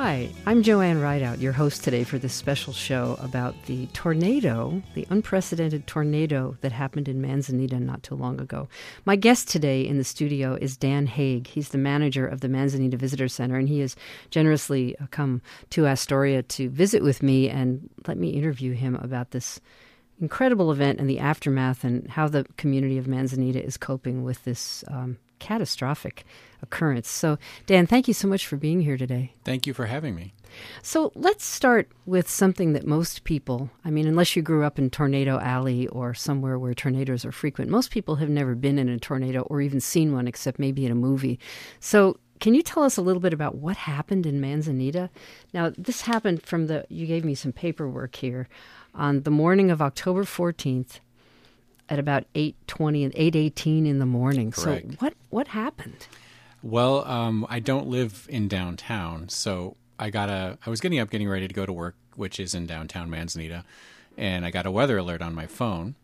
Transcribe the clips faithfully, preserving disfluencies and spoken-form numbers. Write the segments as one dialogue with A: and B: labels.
A: Hi, I'm Joanne Rideout, your host today for this special show about the tornado, the unprecedented tornado that happened in Manzanita not too long ago. My guest today in the studio is Dan Haig. He's the manager of the Manzanita Visitor Center, and he has generously come to Astoria to visit with me and let me interview him about this incredible event and the aftermath and how the community of Manzanita is coping with this um, catastrophic occurrence. So, Dan, thank you so much for being here today.
B: Thank you for having me.
A: So let's start with something that most people, I mean, unless you grew up in Tornado Alley or somewhere where tornadoes are frequent, most people have never been in a tornado or even seen one except maybe in a movie. So can you tell us a little bit about what happened in Manzanita? Now, this happened from the, you gave me some paperwork here, on the morning of October fourteenth at about eight twenty and eight eighteen in the morning.
B: Correct.
A: So what, what happened?
B: Well, um, I don't live in downtown, so I got a. I was getting up, getting ready to go to work, which is in downtown Manzanita, and I got a weather alert on my phone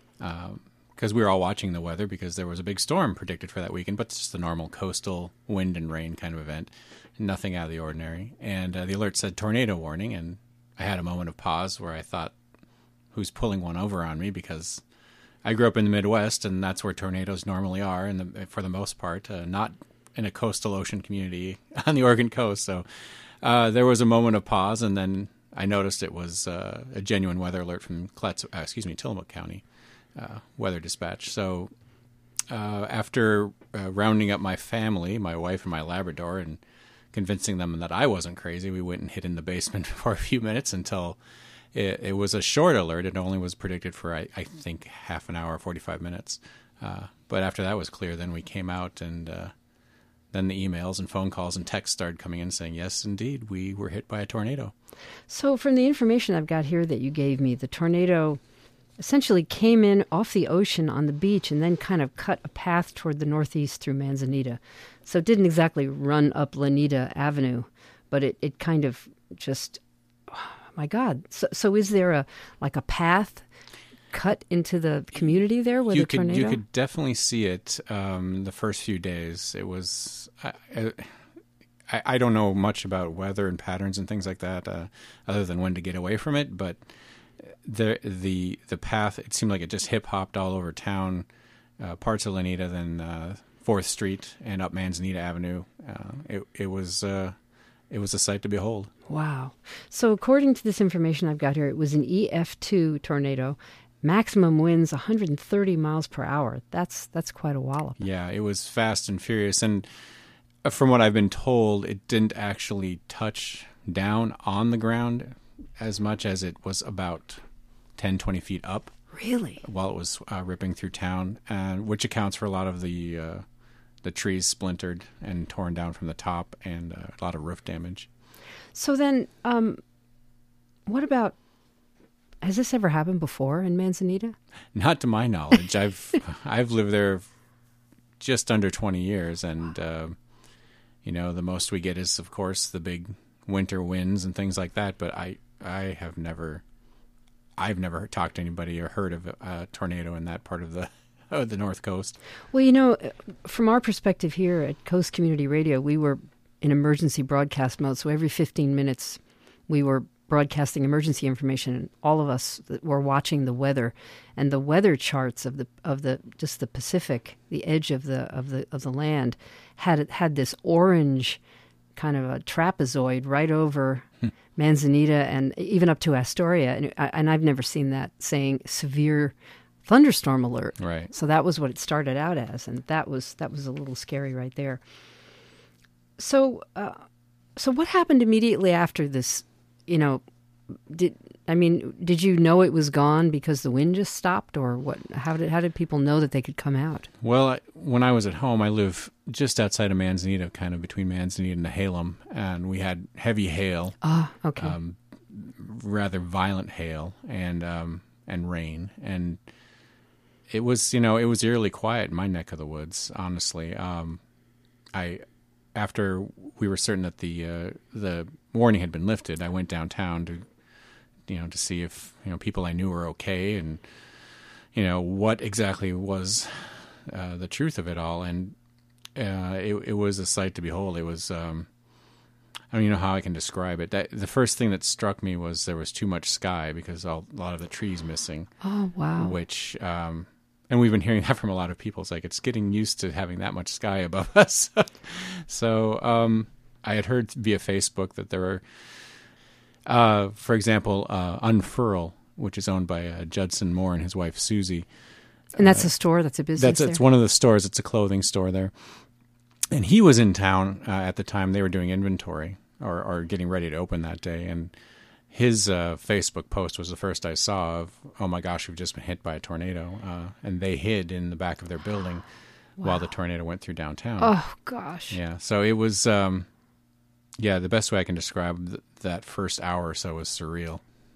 B: because um, we were all watching the weather because there was a big storm predicted for that weekend, but it's just a normal coastal wind and rain kind of event, nothing out of the ordinary. And uh, the alert said tornado warning, and I had a moment of pause where I thought, "Who's pulling one over on me?" Because I grew up in the Midwest, and that's where tornadoes normally are, and the, for the most part, uh, not in a coastal ocean community on the Oregon coast. So uh, there was a moment of pause, and then I noticed it was uh, a genuine weather alert from Cletz, uh, excuse me, Tillamook County uh, Weather Dispatch. So uh, after uh, rounding up my family, my wife and my Labrador, and convincing them that I wasn't crazy, we went and hid in the basement for a few minutes until it, it was a short alert. It only was predicted for, I, I think, half an hour, forty-five minutes. Uh, but after that was clear, then we came out and uh, then the emails and phone calls and texts started coming in saying, yes, indeed, we were hit by a tornado.
A: So from the information I've got here that you gave me, the tornado essentially came in off the ocean on the beach and then kind of cut a path toward the northeast through Manzanita. So it didn't exactly run up Lanita Avenue, but it, it kind of just, oh my God. So, so is there a like a path cut into the community there where
B: you
A: the
B: could,
A: tornado?
B: You could definitely see it um, the first few days. It was, I, I, I don't know much about weather and patterns and things like that, uh, other than when to get away from it. But the the the path, it seemed like it just hip hopped all over town, uh, parts of Lanita, then uh, Fourth Street and up Manzanita Avenue. Uh, it it was uh, it was a sight to behold.
A: Wow! So according to this information I've got here, it was an E F two tornado. Maximum winds one hundred thirty miles per hour. That's that's quite a wallop.
B: Yeah, it was fast and furious. And from what I've been told, it didn't actually touch down on the ground as much as it was about ten, twenty feet up.
A: Really?
B: While it was uh, ripping through town, and which accounts for a lot of the uh, the trees splintered and torn down from the top and uh, a lot of roof damage.
A: So then, um, what about... Has this ever happened before in Manzanita?
B: Not to my knowledge. I've I've lived there just under twenty years, and uh, you know, the most we get is, of course, the big winter winds and things like that. But I I have never I've never talked to anybody or heard of a tornado in that part of the of the North Coast.
A: Well, you know, from our perspective here at Coast Community Radio, we were in emergency broadcast mode. So every fifteen minutes, we were broadcasting emergency information, and all of us were watching the weather and the weather charts of the of the just the Pacific, the edge of the of the of the land, had had this orange kind of a trapezoid right over Manzanita and even up to Astoria, and and I've never seen that saying severe thunderstorm alert.
B: Right.
A: So that was what it started out as, and that was that was a little scary right there. So, uh, so what happened immediately after this? You know, did I mean, did you know it was gone because the wind just stopped, or what? How did how did people know that they could come out?
B: Well, I, when I was at home, I live just outside of Manzanita, kind of between Manzanita and Nehalem, and we had heavy hail.
A: Ah, okay.
B: Um, rather violent hail and um, and rain, and it was you know it was eerily quiet in my neck of the woods. Honestly, um, I. After we were certain that the uh, the warning had been lifted, I went downtown to, you know, to see if you know people I knew were okay, and you know what exactly was uh, the truth of it all. And uh, it, it was a sight to behold. It was, um, I don't even know how I can describe it. That, the first thing that struck me was there was too much sky because all, a lot of the trees missing.
A: Oh, wow.
B: Which, um, and we've been hearing that from a lot of people. It's like, it's getting used to having that much sky above us. so um, I had heard via Facebook that there were, uh, for example, uh, Unfurl, which is owned by uh, Judson Moore and his wife, Susie.
A: And that's
B: uh,
A: a store? That's a business
B: That's
A: there?
B: It's one of the stores. It's a clothing store there. And he was in town uh, at the time they were doing inventory or, or getting ready to open that day. And his uh, Facebook post was the first I saw of, oh my gosh, we've just been hit by a tornado. Uh, and they hid in the back of their building wow. while the tornado went through downtown.
A: Oh, gosh.
B: Yeah. So it was, um, yeah, the best way I can describe th- that first hour or so was surreal.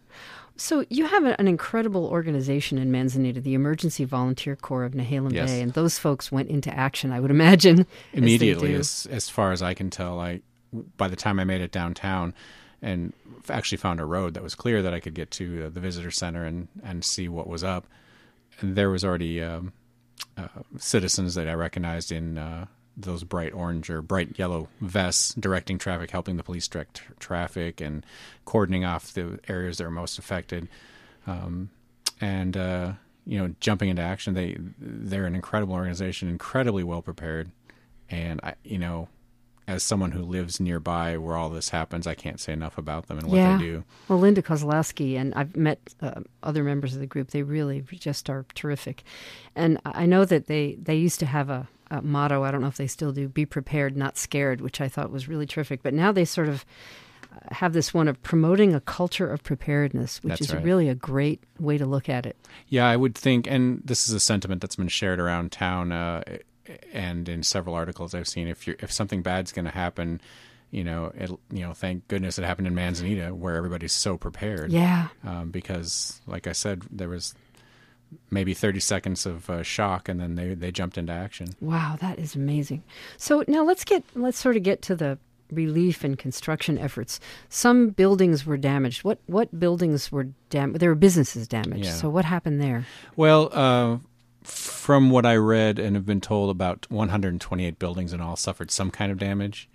A: So you have an incredible organization in Manzanita, the Emergency Volunteer Corps of Nehalem
B: yes.
A: Bay, and those folks went into action, I would imagine.
B: Immediately,
A: as,
B: as, as far as I can tell. I, by the time I made it downtown and actually found a road that was clear that I could get to uh, the visitor center and, and see what was up, and there was already um, uh, citizens that I recognized in uh, those bright orange or bright yellow vests directing traffic, helping the police direct traffic and cordoning off the areas that are most affected. Um, and, uh, you know, jumping into action. They, they're an incredible organization, incredibly well prepared. And, I, you know, as someone who lives nearby where all this happens, I can't say enough about them and what
A: yeah.
B: they do.
A: Well, Linda Kozlowski, and I've met uh, other members of the group, they really just are terrific. And I know that they, they used to have a, a motto, I don't know if they still do, be prepared, not scared, which I thought was really terrific. But now they sort of have this one of promoting a culture of preparedness, which
B: That's
A: is
B: right.
A: really a great way to look at it.
B: Yeah, I would think, and this is a sentiment that's been shared around town uh, and in several articles I've seen, if you're, if something bad's going to happen, you know, it, you know, thank goodness it happened in Manzanita where everybody's so prepared.
A: Yeah.
B: Um, because, like I said, there was maybe thirty seconds of uh, shock, and then they, they jumped into action.
A: Wow, that is amazing. So now let's get let's sort of get to the relief and construction efforts. Some buildings were damaged. What what buildings were damaged? There were businesses damaged.
B: Yeah.
A: So what happened there?
B: Well, uh, from what I read and have been told, about one hundred twenty-eight buildings in all suffered some kind of damage.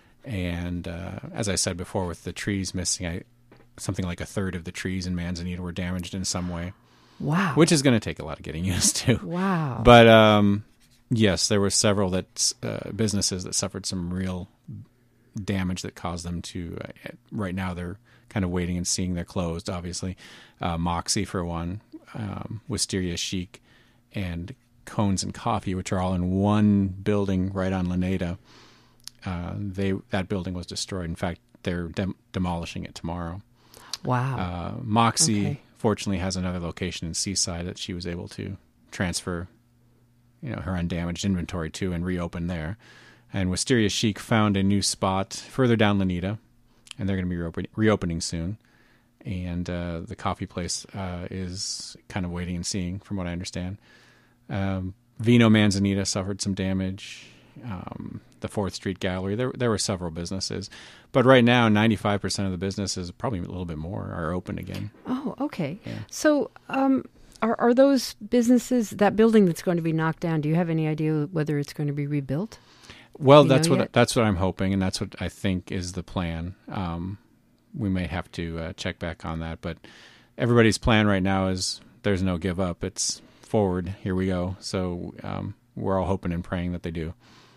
B: And uh, as I said before, with the trees missing, I, something like a third of the trees in Manzanita were damaged in some way.
A: Wow.
B: Which is going to take a lot of getting used to.
A: Wow.
B: But um, yes, there were several that uh, businesses that suffered some real damage that caused them to, uh, right now they're kind of waiting and seeing they're closed, obviously. Uh, Moxie, for one, um, Wisteria Chic, and Cones and Coffee, which are all in one building right on Laneda. Uh, they That building was destroyed. In fact, they're dem- demolishing it tomorrow.
A: Wow.
B: Uh, Moxie,
A: Okay.
B: fortunately, has another location in Seaside that she was able to transfer, you know, her undamaged inventory to and reopen there. And Wisteria Chic found a new spot further down Laneda, and they're going to be reopen- reopening soon. And uh, the coffee place uh, is kind of waiting and seeing, from what I understand. Um, Vino Manzanita suffered some damage. Um, the Fourth Street Gallery, there there were several businesses. But right now, ninety-five percent of the businesses, probably a little bit more, are open again.
A: Oh, okay.
B: Yeah.
A: So um, are, are those businesses, that building that's going to be knocked down, do you have any idea whether it's going to be rebuilt?
B: Well,
A: Do you
B: that's
A: know
B: what
A: yet?
B: that's what I'm hoping, and that's what I think is the plan. Um, we may have to uh, check back on that, but everybody's plan right now is there's no give up. It's forward. Here we go. So um, we're all hoping and praying that they do.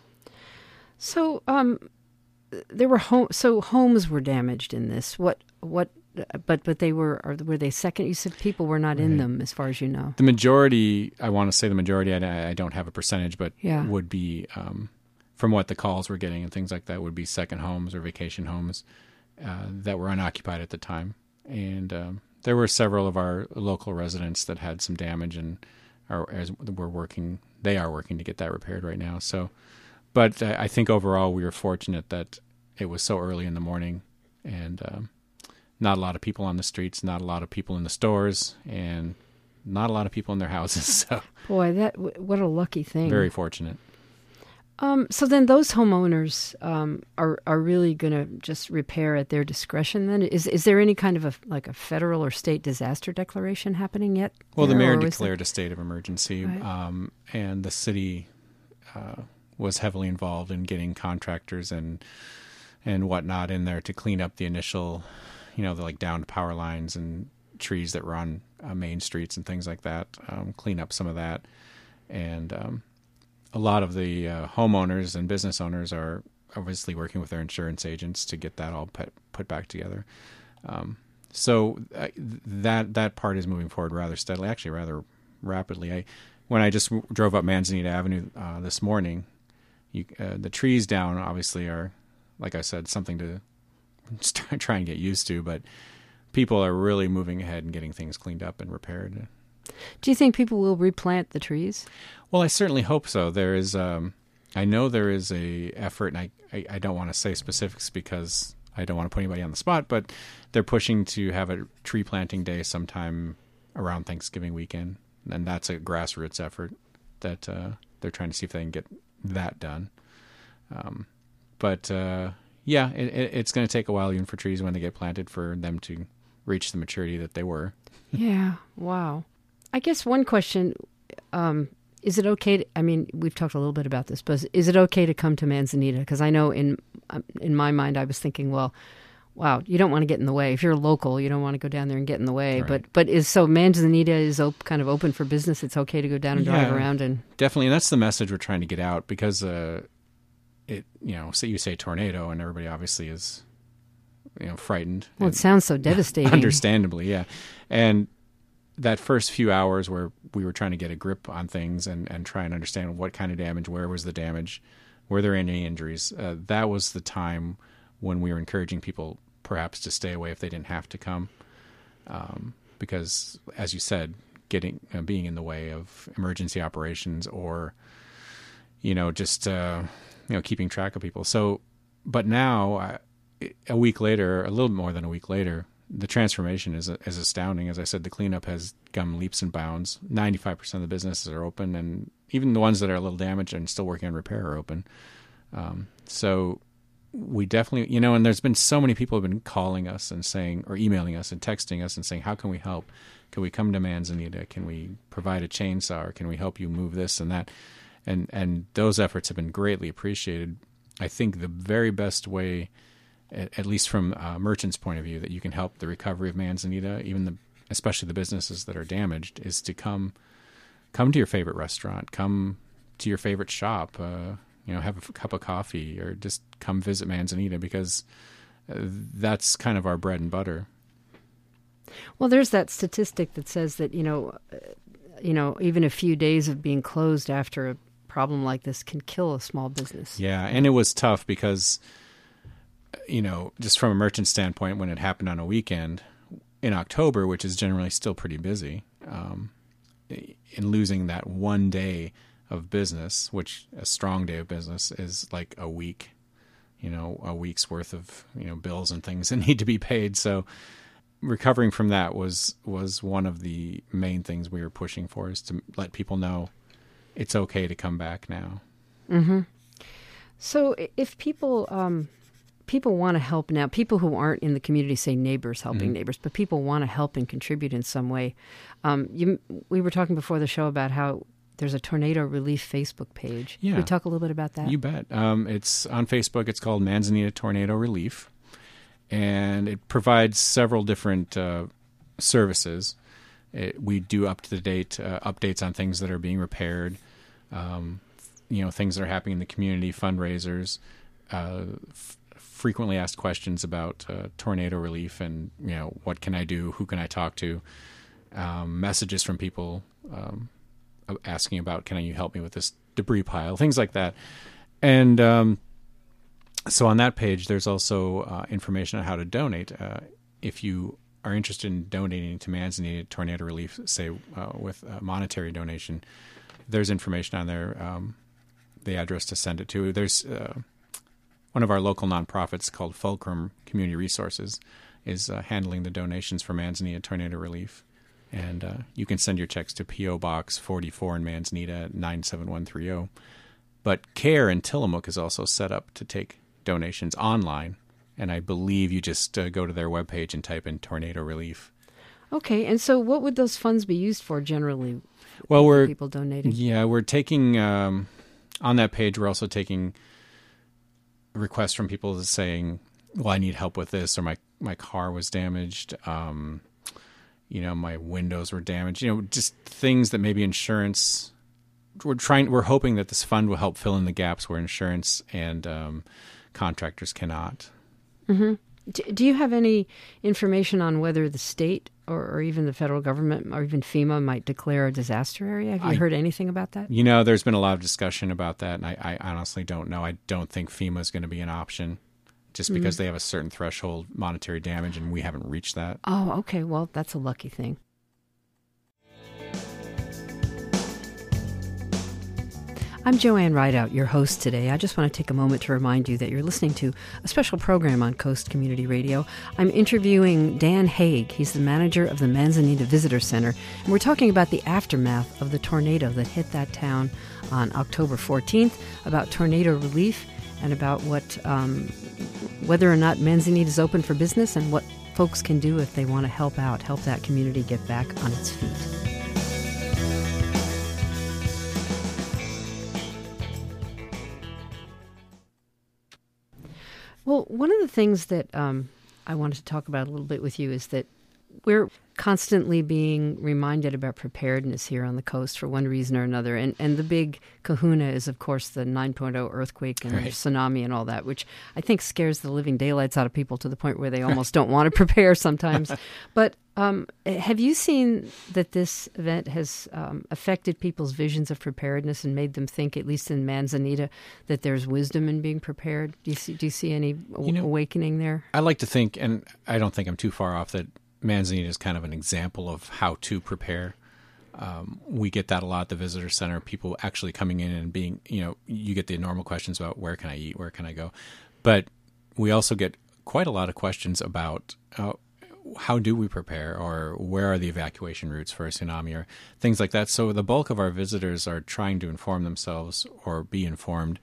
A: So um, there were home. So homes were damaged in this. What what? But but they were are, were they second? You said people were not in
B: Right.
A: them, as far as you know.
B: The majority, I want to say the majority. I, I don't have a percentage, but
A: Yeah.
B: would be um, from what the calls we're getting and things like that would be second homes or vacation homes uh, that were unoccupied at the time. And um, there were several of our local residents that had some damage, and are as we're working, they are working to get that repaired right now. So, but uh, I think overall we were fortunate that it was so early in the morning, and um, not a lot of people on the streets, not a lot of people in the stores, and not a lot of people in their houses. So,
A: Boy, that what a lucky thing.
B: very fortunate.
A: Um, so then those homeowners um, are are really going to just repair at their discretion. Then is is there any kind of a like a federal or state disaster declaration happening yet?
B: Well, the
A: there,
B: mayor
A: or is
B: declared a state of emergency,
A: Right.
B: um, and the city uh, was heavily involved in getting contractors and and whatnot in there to clean up the initial, you know, the like downed power lines and trees that were on uh, main streets and things like that. Um, clean up some of that, and um, a lot of the uh, homeowners and business owners are obviously working with their insurance agents to get that all put put back together. Um, so uh, that that part is moving forward rather steadily, actually rather rapidly. I when I just w- drove up Manzanita Avenue uh, this morning, you, uh, the trees down obviously are, like I said, something to start, try and get used to, but people are really moving ahead and getting things cleaned up and repaired.
A: Do you think people will replant the trees?
B: Well, I certainly hope so. There is, um, I know there is a effort, and I, I, I don't want to say specifics because I don't want to put anybody on the spot, but they're pushing to have a tree planting day sometime around Thanksgiving weekend, and that's a grassroots effort that uh, they're trying to see if they can get that done. Um, but uh, yeah, it, it, it's going to take a while even for trees when they get planted for them to reach the maturity that they were.
A: Yeah. Wow. I guess one question, um, is it okay to, I mean, we've talked a little bit about this, but is it okay to come to Manzanita? Because I know in in my mind I was thinking, well, wow, you don't want to get in the way. If you're local, you don't want to go down there and get in the way.
B: Right.
A: But but is so Manzanita is op- kind of open for business. It's okay to go down and drive
B: Yeah,
A: around and
B: definitely. And that's the message we're trying to get out because uh, it, you know, say you say tornado and everybody obviously is, you know, frightened.
A: Well, it sounds so devastating.
B: Understandably, yeah. And that first few hours where we were trying to get a grip on things and, and try and understand what kind of damage, where was the damage, were there any injuries, uh, that was the time when we were encouraging people perhaps to stay away if they didn't have to come. Um, because, as you said, getting uh, being in the way of emergency operations or, you know, just, uh, you know, keeping track of people. So, but now, uh, a week later, a little more than a week later, the transformation is is astounding. As I said, the cleanup has gone leaps and bounds. ninety-five percent of the businesses are open, and even the ones that are a little damaged and still working on repair are open. Um, so we definitely, you know, and there's been so many people who have been calling us and saying, or emailing us and texting us and saying, how can we help? Can we come to Manzanita? Can we provide a chainsaw? Or can we help you move this and that? And, and those efforts have been greatly appreciated. I think the very best way, at least from a merchant's point of view, that you can help the recovery of Manzanita, even the, especially the businesses that are damaged, is to come, come to your favorite restaurant, come to your favorite shop, uh, you know, have a cup of coffee, or just come visit Manzanita, because uh, that's kind of our bread and butter.
A: Well, there's that statistic that says that, you know, uh, you know, even a few days of being closed after a problem like this can kill a small business.
B: Yeah, and it was tough because, you know, just from a merchant standpoint, when it happened on a weekend in October, which is generally still pretty busy, um, in losing that one day of business, which a strong day of business is like a week, you know, a week's worth of, you know, bills and things that need to be paid. So recovering from that was, was one of the main things we were pushing for, is to let people know it's okay to come back now.
A: Mm-hmm. So if people, um, people want to help now, people who aren't in the community, say neighbors helping mm-hmm. neighbors, but people want to help and contribute in some way. Um, you, we were talking before the show about how there's a tornado relief Facebook page.
B: Yeah.
A: Can we talk a little bit about that?
B: You bet. Um, it's on Facebook. It's called Manzanita Tornado Relief, and it provides several different uh, services. It, we do up-to-the-date uh, updates on things that are being repaired, um, you know, things that are happening in the community, fundraisers, uh, f- frequently asked questions about uh, tornado relief and, you know, what can I do? Who can I talk to? Um, messages from people um, asking about, can you help me with this debris pile? Things like that. And um, so on that page, there's also uh, information on how to donate. Uh, if you are interested in donating to Manzanita Tornado Relief, say uh, with a monetary donation, there's information on there, um, the address to send it to. There's uh, one of our local nonprofits called Fulcrum Community Resources is uh, handling the donations for Manzanita Tornado Relief. And uh, you can send your checks to P O Box forty-four in Manzanita, nine seven one three zero. But CARE in Tillamook is also set up to take donations online. And I believe you just uh, go to their webpage and type in tornado relief.
A: Okay. And so what would those funds be used for generally?
B: Well, we're
A: people donating.
B: Yeah, we're taking, um, on that page, we're also taking requests from people saying, well, I need help with this, or my, my car was damaged. Um, you know, my windows were damaged, you know, just things that maybe insurance, we're trying, we're hoping that this fund will help fill in the gaps where insurance and um, contractors cannot.
A: Mm-hmm. Do you have any information on whether the state or, or even the federal government or even FEMA might declare a disaster area? Have you I, heard anything about that?
B: You know, there's been a lot of discussion about that, and I, I honestly don't know. I don't think FEMA is going to be an option just because mm-hmm. they have a certain threshold monetary damage, and we haven't reached that.
A: Oh, okay. Well, that's a lucky thing. I'm Joanne Rideout, your host today. I just want to take a moment to remind you that you're listening to a special program on Coast Community Radio. I'm interviewing Dan Haig. He's the manager of the Manzanita Visitor Center, and we're talking about the aftermath of the tornado that hit that town on October fourteenth, about tornado relief, and about what um, whether or not Manzanita is open for business and what folks can do if they want to help out, help that community get back on its feet. Well, one of the things that um, I wanted to talk about a little bit with you is that we're constantly being reminded about preparedness here on the coast for one reason or another. And and the big kahuna is, of course, the nine point oh earthquake and right. tsunami and all that, which I think scares the living daylights out of people to the point where they almost don't want to prepare sometimes. But um, have you seen that this event has um, affected people's visions of preparedness and made them think, at least in Manzanita, that there's wisdom in being prepared? Do you see, do you see any you know, awakening there?
B: I like to think, and I don't think I'm too far off, that Manzanita is kind of an example of how to prepare. Um, we get that a lot at the visitor center, people actually coming in and being, you know, you get the normal questions about where can I eat, where can I go? But we also get quite a lot of questions about uh, how do we prepare, or where are the evacuation routes for a tsunami, or things like that. So the bulk of our visitors are trying to inform themselves or be informed.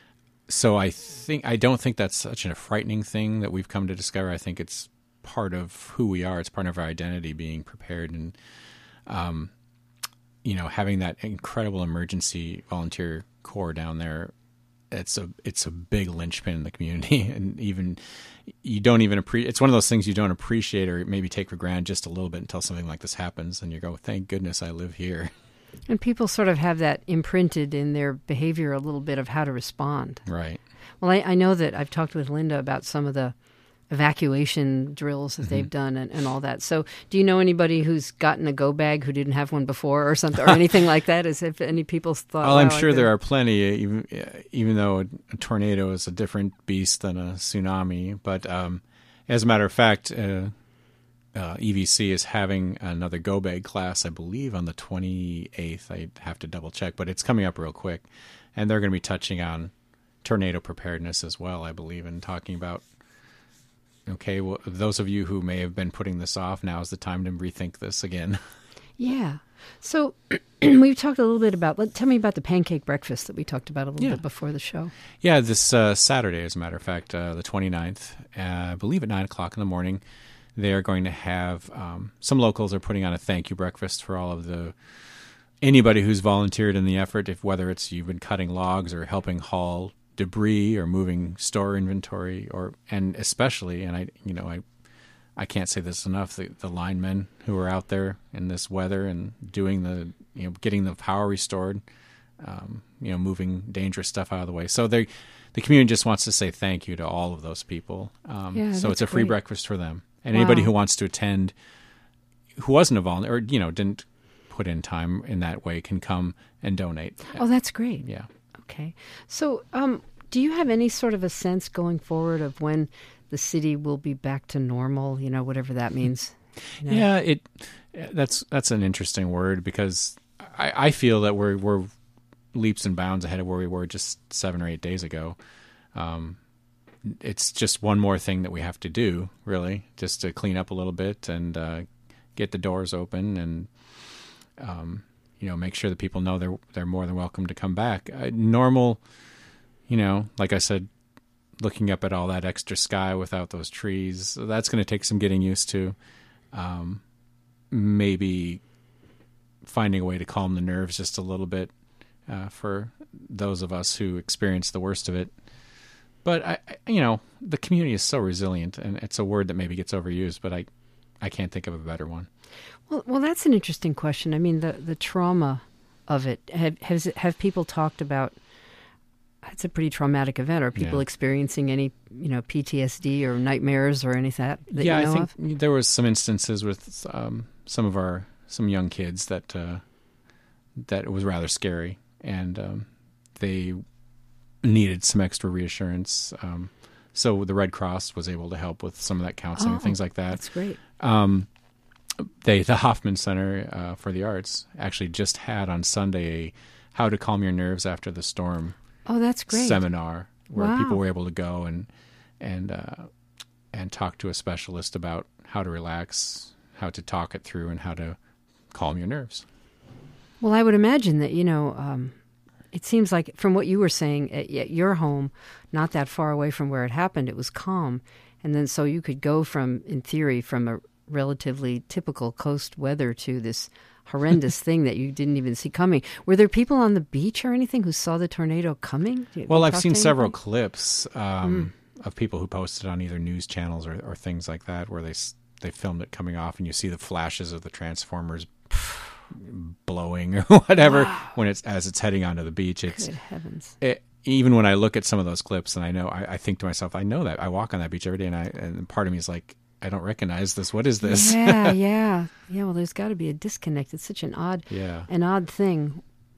B: So I think, I don't think that's such a frightening thing that we've come to discover. I think it's part of who we are. It's part of our identity, being prepared, and um, you know, having that incredible emergency volunteer corps down there. It's a it's a big linchpin in the community, and even you don't even appreciate. It's one of those things you don't appreciate or maybe take for granted just a little bit until something like this happens, and you go, "Thank goodness I live here."
A: And people sort of have that imprinted in their behavior a little bit of how to respond.
B: Right.
A: Well, I, I know that I've talked with Linda about some of the evacuation drills that mm-hmm. they've done and, and all that. So do you know anybody who's gotten a go bag who didn't have one before or something or anything like that? As if any people thought,
B: well, I'm
A: wow,
B: sure
A: like
B: there are plenty, even even though a, a tornado is a different beast than a tsunami. But um, as a matter of fact, uh, uh, E V C is having another go bag class, I believe, on the twenty-eighth. I have to double check, but it's coming up real quick. And they're going to be touching on tornado preparedness as well, I believe, and talking about, okay, well, those of you who may have been putting this off, now is the time to rethink this again.
A: Yeah. So we've talked a little bit about, let, tell me about the pancake breakfast that we talked about a little
B: yeah.
A: bit before the show.
B: Yeah, this uh, Saturday, as a matter of fact, uh, the twenty-ninth, uh, I believe at nine o'clock in the morning, they are going to have, um, some locals are putting on a thank you breakfast for all of the, anybody who's volunteered in the effort, if whether it's you've been cutting logs or helping haul debris or moving store inventory, or and especially, and I you know I I can't say this enough, the, the linemen who are out there in this weather and doing the, you know, getting the power restored, um, you know, moving dangerous stuff out of the way. So they the community just wants to say thank you to all of those people. Um,
A: yeah,
B: so it's a free
A: great.
B: breakfast for them, and
A: wow.
B: anybody who wants to attend, who wasn't a volunteer or you know didn't put in time in that way, can come and donate.
A: Oh, that's great.
B: Yeah.
A: Okay. So, um, do you have any sort of a sense going forward of when the city will be back to normal, you know, whatever that means? You know?
B: Yeah, it that's that's an interesting word, because I, I feel that we're we're leaps and bounds ahead of where we were just seven or eight days ago. Um, it's just one more thing that we have to do, really, just to clean up a little bit and uh, get the doors open and um, you know, make sure that people know they're they're more than welcome to come back. Uh, normal. You know, like I said, looking up at all that extra sky without those trees, that's going to take some getting used to. Um, maybe finding a way to calm the nerves just a little bit uh, for those of us who experience the worst of it. But, I, I- you know, the community is so resilient, and it's a word that maybe gets overused, but I, I can't think of a better one.
A: Well, well, that's an interesting question. I mean, the, the trauma of it, have, has it, have people talked about, it's a pretty traumatic event. Are people
B: Yeah.
A: experiencing any, you know, P T S D or nightmares or anything that, that
B: yeah,
A: you know
B: I think
A: of?
B: there was some instances with um, some of our, some young kids that, uh, that it was rather scary, and um, they needed some extra reassurance. Um, so the Red Cross was able to help with some of that counseling
A: Oh,
B: and things like that.
A: That's great.
B: Um, they, the Hoffman Center uh, for the Arts actually just had on Sunday a How to Calm Your Nerves After the Storm
A: Oh, that's great.
B: seminar where
A: Wow.
B: people were able to go and and uh, and talk to a specialist about how to relax, how to talk it through, and how to calm your nerves.
A: Well, I would imagine that, you know, um, it seems like from what you were saying at, at your home, not that far away from where it happened, it was calm. And then so you could go from, in theory, from a relatively typical coast weather to this horrendous thing that you didn't even see coming. Were there people on the beach or anything who saw the tornado coming? Did
B: Well,
A: you
B: I've
A: talk
B: seen
A: to
B: several
A: anybody?
B: clips um, mm. of people who posted on either news channels or, or things like that where they s- they filmed it coming off, and you see the flashes of the transformers blowing or whatever
A: Wow.
B: when it's as it's heading onto the beach. It's
A: Good heavens.
B: it, even when I look at some of those clips, and I know I, I think to myself, I know that I walk on that beach every day, and I and part of me is like, I don't recognize this. What is this?
A: Yeah, yeah. Yeah, well, there's got to be a disconnect. It's such an odd,
B: Yeah.
A: an odd thing.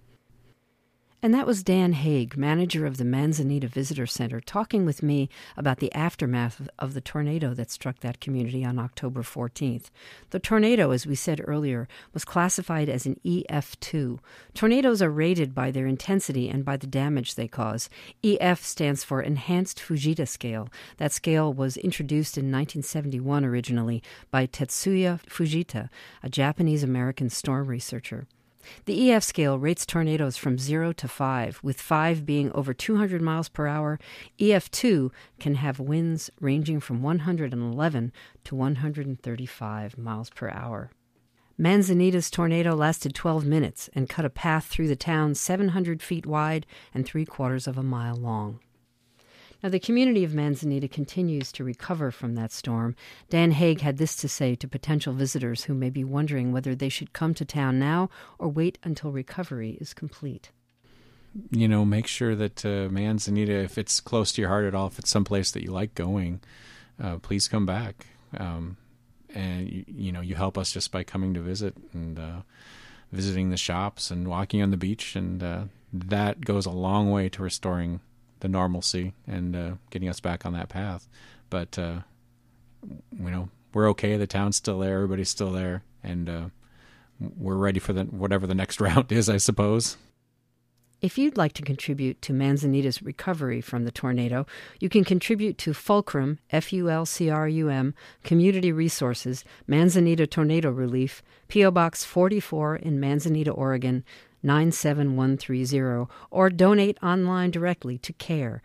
A: And that was Dan Haig, manager of the Manzanita Visitor Center, talking with me about the aftermath of, of the tornado that struck that community on October fourteenth. The tornado, as we said earlier, was classified as an E F two. Tornadoes are rated by their intensity and by the damage they cause. E F stands for Enhanced Fujita Scale. That scale was introduced in nineteen seventy-one originally by Tetsuya Fujita, a Japanese-American storm researcher. The E F scale rates tornadoes from zero to five, with five being over two hundred miles per hour. E F two can have winds ranging from one hundred eleven to one hundred thirty-five miles per hour. Manzanita's tornado lasted twelve minutes and cut a path through the town seven hundred feet wide and three quarters of a mile long. Now, the community of Manzanita continues to recover from that storm. Dan Haig had this to say to potential visitors who may be wondering whether they should come to town now or wait until recovery is complete.
B: You know, make sure that uh, Manzanita, if it's close to your heart at all, if it's someplace that you like going, uh, please come back. Um, and, you, you know, you help us just by coming to visit and uh, visiting the shops and walking on the beach. And uh, that goes a long way to restoring the normalcy and uh, getting us back on that path. But, uh, you know, we're okay. The town's still there. Everybody's still there. And uh, we're ready for the whatever the next round is, I suppose.
A: If you'd like to contribute to Manzanita's recovery from the tornado, you can contribute to Fulcrum, F U L C R U M, Community Resources, Manzanita Tornado Relief, P O. Box forty-four in Manzanita, Oregon, nine seven one three zero, or donate online directly to CARE,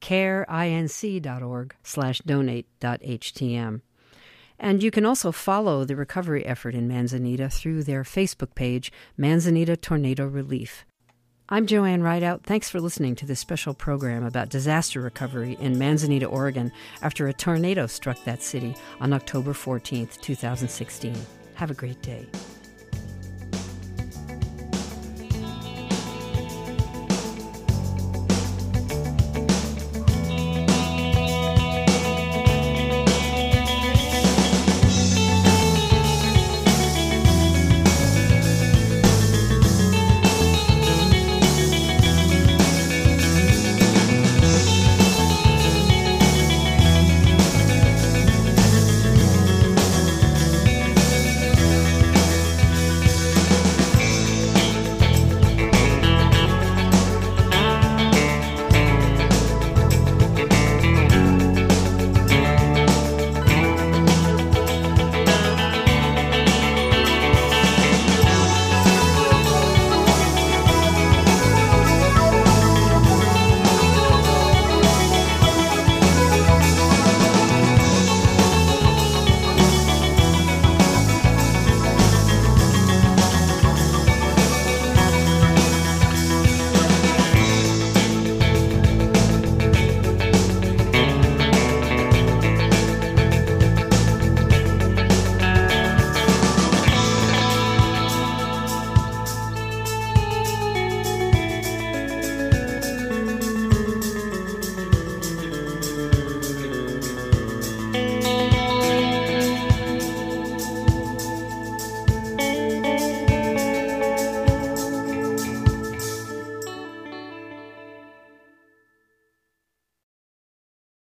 A: careinc.org slash donate.htm. And you can also follow the recovery effort in Manzanita through their Facebook page, Manzanita Tornado Relief. I'm Joanne Rideout. Thanks for listening to this special program about disaster recovery in Manzanita, Oregon, after a tornado struck that city on October fourteenth, twenty sixteen. Have a great day.